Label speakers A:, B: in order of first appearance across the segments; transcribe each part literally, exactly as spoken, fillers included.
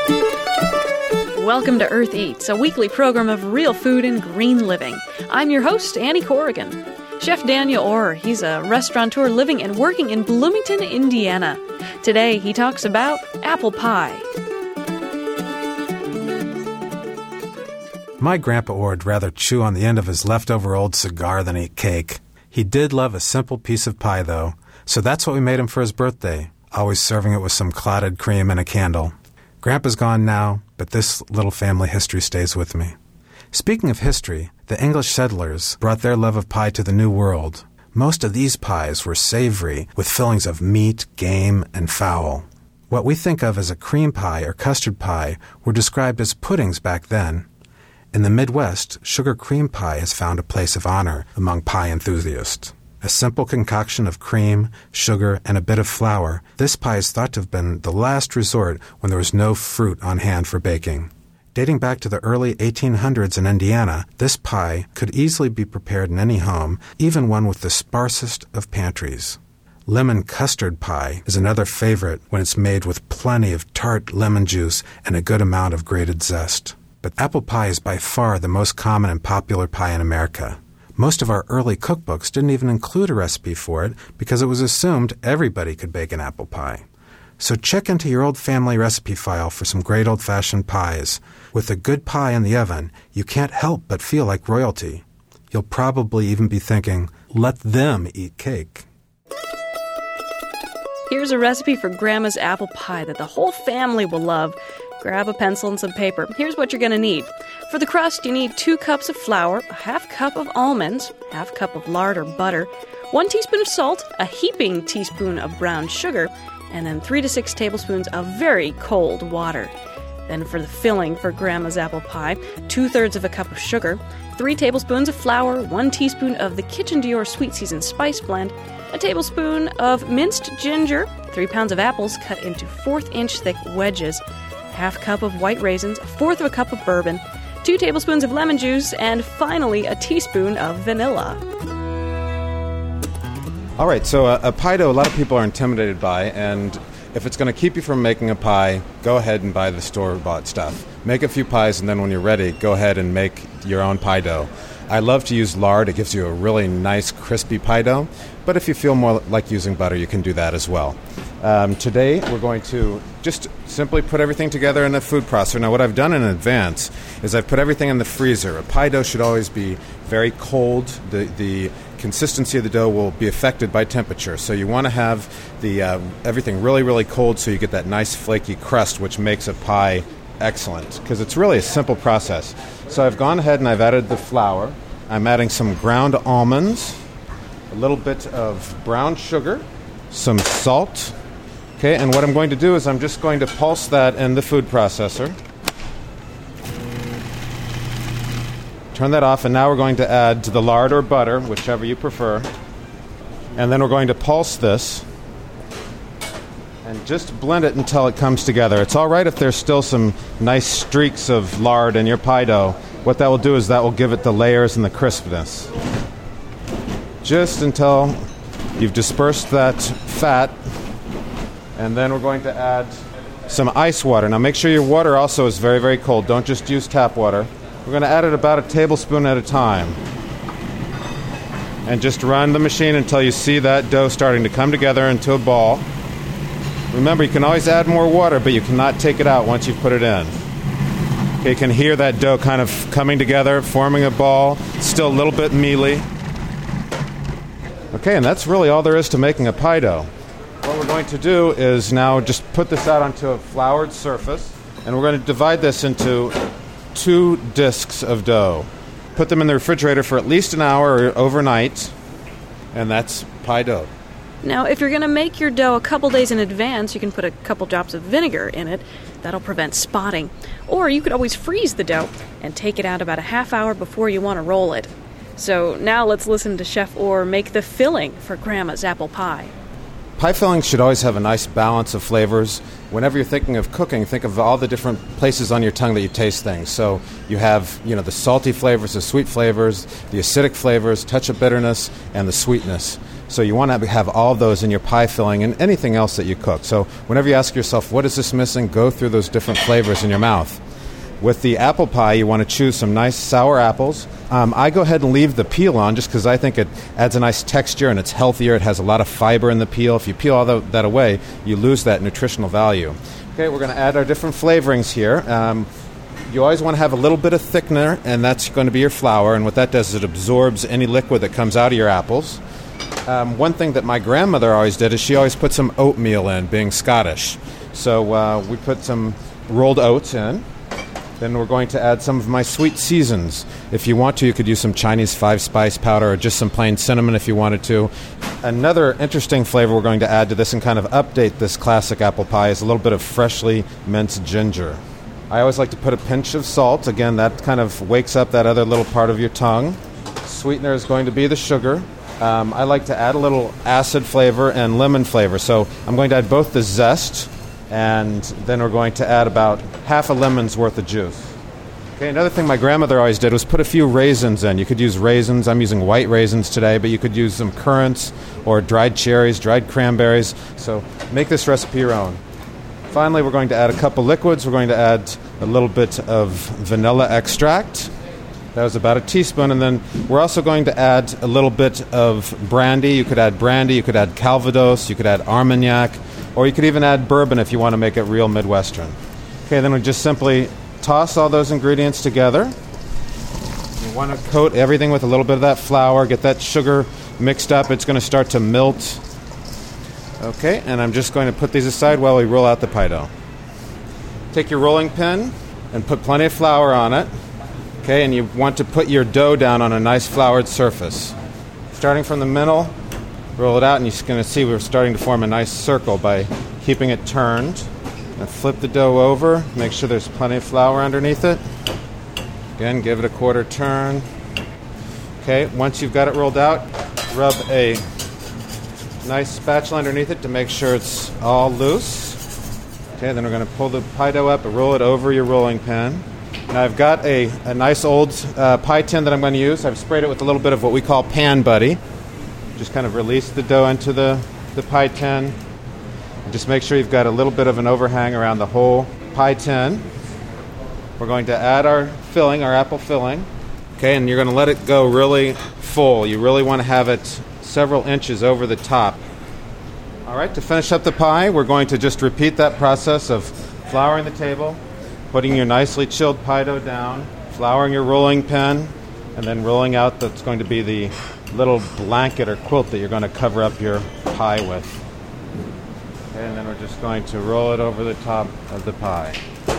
A: Welcome to Earth Eats, a weekly program of real food and green living. I'm your host, Annie Corrigan. Chef Daniel Orr, he's a restaurateur living and working in Bloomington, Indiana. Today, he talks about apple pie.
B: My grandpa would rather chew on the end of his leftover old cigar than eat cake. He did love a simple piece of pie, though, so that's what we made him for his birthday, always serving it with some clotted cream and a candle. Grandpa's gone now, but this little family history stays with me. Speaking of history, the English settlers brought their love of pie to the New World. Most of these pies were savory, with fillings of meat, game, and fowl. What we think of as a cream pie or custard pie were described as puddings back then. In the Midwest, sugar cream pie has found a place of honor among pie enthusiasts. A simple concoction of cream, sugar, and a bit of flour, this pie is thought to have been the last resort when there was no fruit on hand for baking. Dating back to the early eighteen hundreds in Indiana, this pie could easily be prepared in any home, even one with the sparsest of pantries. Lemon custard pie is another favorite when it's made with plenty of tart lemon juice and a good amount of grated zest. But apple pie is by far the most common and popular pie in America. Most of our early cookbooks didn't even include a recipe for it because it was assumed everybody could bake an apple pie. So check into your old family recipe file for some great old-fashioned pies. With a good pie in the oven, you can't help but feel like royalty. You'll probably even be thinking, let them eat cake.
A: Here's a recipe for Grandma's apple pie that the whole family will love. Grab a pencil and some paper. Here's what you're going to need. For the crust, you need two cups of flour, a half cup of almonds, half cup of lard or butter, one teaspoon of salt, a heaping teaspoon of brown sugar, and then three to six tablespoons of very cold water. Then for the filling for Grandma's apple pie, two-thirds of a cup of sugar, three tablespoons of flour, one teaspoon of the Kitchen Dior Sweet Seasoned Spice Blend, a tablespoon of minced ginger, three pounds of apples cut into fourth-inch thick wedges, half cup of white raisins, a fourth of a cup of bourbon, two tablespoons of lemon juice, and finally a teaspoon of vanilla.
C: All right, so a, a pie dough a lot of people are intimidated by, and if it's going to keep you from making a pie, go ahead and buy the store-bought stuff. Make a few pies, and then when you're ready, go ahead and make your own pie dough. I love to use lard. It gives you a really nice, crispy pie dough, but if you feel more like using butter, you can do that as well. Um, today, we're going to just simply put everything together in a food processor. Now, what I've done in advance is I've put everything in the freezer. A pie dough should always be very cold. The the consistency of the dough will be affected by temperature. So you want to have the uh, everything really, really cold so you get that nice flaky crust, which makes a pie excellent, because it's really a simple process. So I've gone ahead and I've added the flour. I'm adding some ground almonds, a little bit of brown sugar, some salt. Okay, and what I'm going to do is I'm just going to pulse that in the food processor. Turn that off, and now we're going to add to the lard or butter, whichever you prefer. And then we're going to pulse this and just blend it until it comes together. It's all right if there's still some nice streaks of lard in your pie dough. What that will do is that will give it the layers and the crispness. Just until you've dispersed that fat. And then we're going to add some ice water. Now make sure your water also is very, very cold. Don't just use tap water. We're going to add it about a tablespoon at a time. And just run the machine until you see that dough starting to come together into a ball. Remember, you can always add more water, but you cannot take it out once you've put it in. Okay, you can hear that dough kind of coming together, forming a ball. It's still a little bit mealy. Okay, and that's really all there is to making a pie dough. What we're going to do is now just put this out onto a floured surface, and we're going to divide this into two discs of dough. Put them in the refrigerator for at least an hour or overnight, and that's pie dough.
A: Now, if you're going to make your dough a couple days in advance, you can put a couple drops of vinegar in it. That'll prevent spotting. Or you could always freeze the dough and take it out about a half hour before you want to roll it. So now let's listen to Chef Orr make the filling for Grandma's apple pie.
C: Pie fillings should always have a nice balance of flavors. Whenever you're thinking of cooking, think of all the different places on your tongue that you taste things. So you have, you know, the salty flavors, the sweet flavors, the acidic flavors, touch of bitterness, and the sweetness. So you want to have all those in your pie filling and anything else that you cook. So whenever you ask yourself, what is this missing, go through those different flavors in your mouth. With the apple pie, you want to choose some nice sour apples. Um, I go ahead and leave the peel on just because I think it adds a nice texture and it's healthier. It has a lot of fiber in the peel. If you peel all the, that away, you lose that nutritional value. Okay, we're going to add our different flavorings here. Um, you always want to have a little bit of thickener, and that's going to be your flour. And what that does is it absorbs any liquid that comes out of your apples. Um, one thing that my grandmother always did is she always put some oatmeal in, being Scottish. So uh, we put some rolled oats in. Then we're going to add some of my sweet seasons. If you want to, you could use some Chinese five-spice powder or just some plain cinnamon if you wanted to. Another interesting flavor we're going to add to this and kind of update this classic apple pie is a little bit of freshly minced ginger. I always like to put a pinch of salt. Again, that kind of wakes up that other little part of your tongue. Sweetener is going to be the sugar. Um, I like to add a little acid flavor and lemon flavor. So I'm going to add both the zest, and then we're going to add about half a lemon's worth of juice. Okay, another thing my grandmother always did was put a few raisins in. You could use raisins. I'm using white raisins today, but you could use some currants or dried cherries, dried cranberries. So make this recipe your own. Finally, we're going to add a couple liquids. We're going to add a little bit of vanilla extract. That was about a teaspoon. And then we're also going to add a little bit of brandy. You could add brandy. You could add Calvados. You could add Armagnac. Or you could even add bourbon if you want to make it real Midwestern. Okay, then we just simply toss all those ingredients together. You want to coat everything with a little bit of that flour, get that sugar mixed up. It's going to start to melt. Okay, and I'm just going to put these aside while we roll out the pie dough. Take your rolling pin and put plenty of flour on it. Okay, and you want to put your dough down on a nice floured surface. Starting from the middle, roll it out, and you're going to see we're starting to form a nice circle by keeping it turned. And flip the dough over. Make sure there's plenty of flour underneath it. Again, give it a quarter turn. Okay, once you've got it rolled out, rub a nice spatula underneath it to make sure it's all loose. Okay, then we're going to pull the pie dough up and roll it over your rolling pin. Now I've got a, a nice old uh, pie tin that I'm going to use. I've sprayed it with a little bit of what we call Pan Buddy. Just kind of release the dough into the, the pie tin. Just make sure you've got a little bit of an overhang around the whole pie tin. We're going to add our filling, our apple filling. Okay, and you're going to let it go really full. You really want to have it several inches over the top. All right, to finish up the pie, we're going to just repeat that process of flouring the table, putting your nicely chilled pie dough down, flouring your rolling pin, and then rolling out that's going to be the little blanket or quilt that you're going to cover up your pie with. Okay, and then we're just going to roll it over the top of the pie.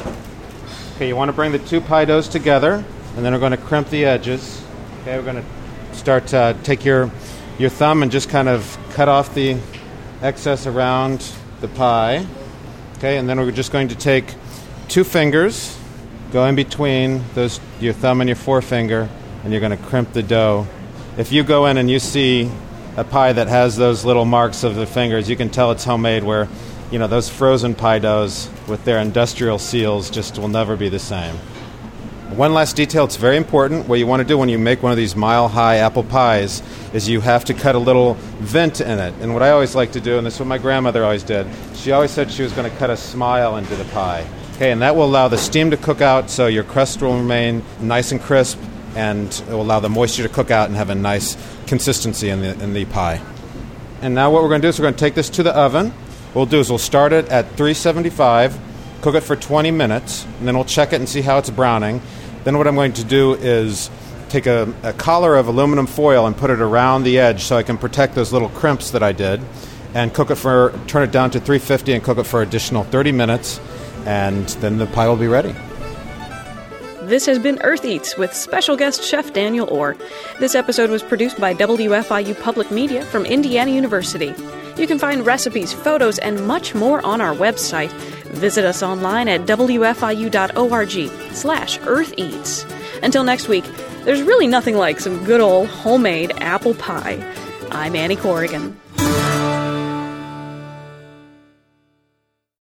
C: Okay, you want to bring the two pie doughs together, and then we're going to crimp the edges. Okay, we're going to start to uh, take your your thumb and just kind of cut off the excess around the pie. Okay, and then we're just going to take two fingers, go in between those your thumb and your forefinger, and you're going to crimp the dough. If you go in and you see a pie that has those little marks of the fingers, you can tell it's homemade, where, you know, those frozen pie doughs with their industrial seals just will never be the same. One last detail, it's very important. What you want to do when you make one of these mile-high apple pies is you have to cut a little vent in it. And what I always like to do, and this is what my grandmother always did, she always said she was going to cut a smile into the pie. Okay, and that will allow the steam to cook out so your crust will remain nice and crisp, and it will allow the moisture to cook out and have a nice consistency in the in the pie. And now what we're going to do is we're going to take this to the oven. What we'll do is we'll start it at three seventy-five, cook it for twenty minutes, and then we'll check it and see how it's browning. Then what I'm going to do is take a, a collar of aluminum foil and put it around the edge so I can protect those little crimps that I did, and cook it for, turn it down to three fifty and cook it for an additional thirty minutes, and then the pie will be ready.
A: This has been Earth Eats with special guest chef Daniel Orr. This episode was produced by W F I U Public Media from Indiana University. You can find recipes, photos, and much more on our website. Visit us online at w f i u dot org slash Earth Eats. Until next week, there's really nothing like some good old homemade apple pie. I'm Annie Corrigan.